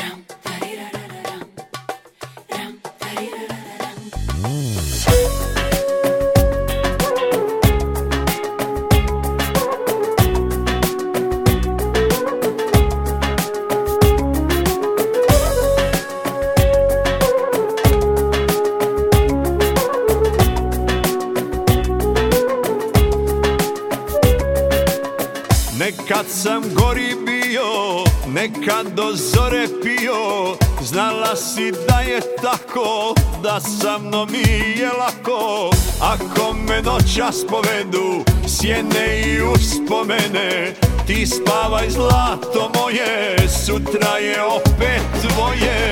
Nekad sam gori bio, nekad do zore pio, znala si da je tako, da sa mnom mi je lako. Ako me noćas povedu sjene i uspomene, ti spavaj zlato moje, sutra je opet tvoje.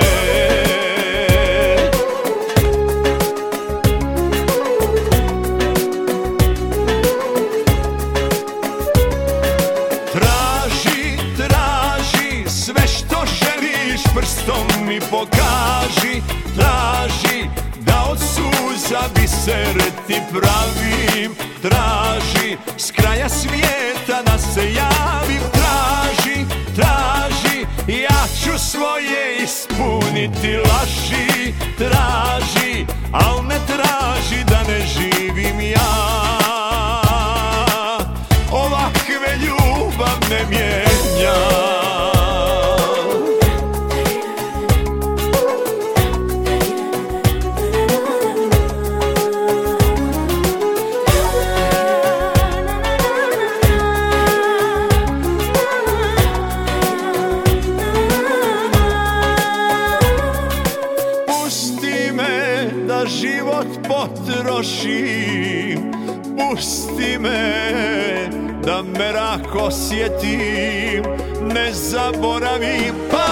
Prstom mi pokaži, traži da od suza biser ti pravim. Traži s kraja svijeta da se javim. Traži, traži, ja ću svoje ispuniti laži. Traži, al ne traži da ne živim ja. Ovakve ljubav ne mijenja. Da život potrošim, pusti me da merak osjetim, ne zaboravim.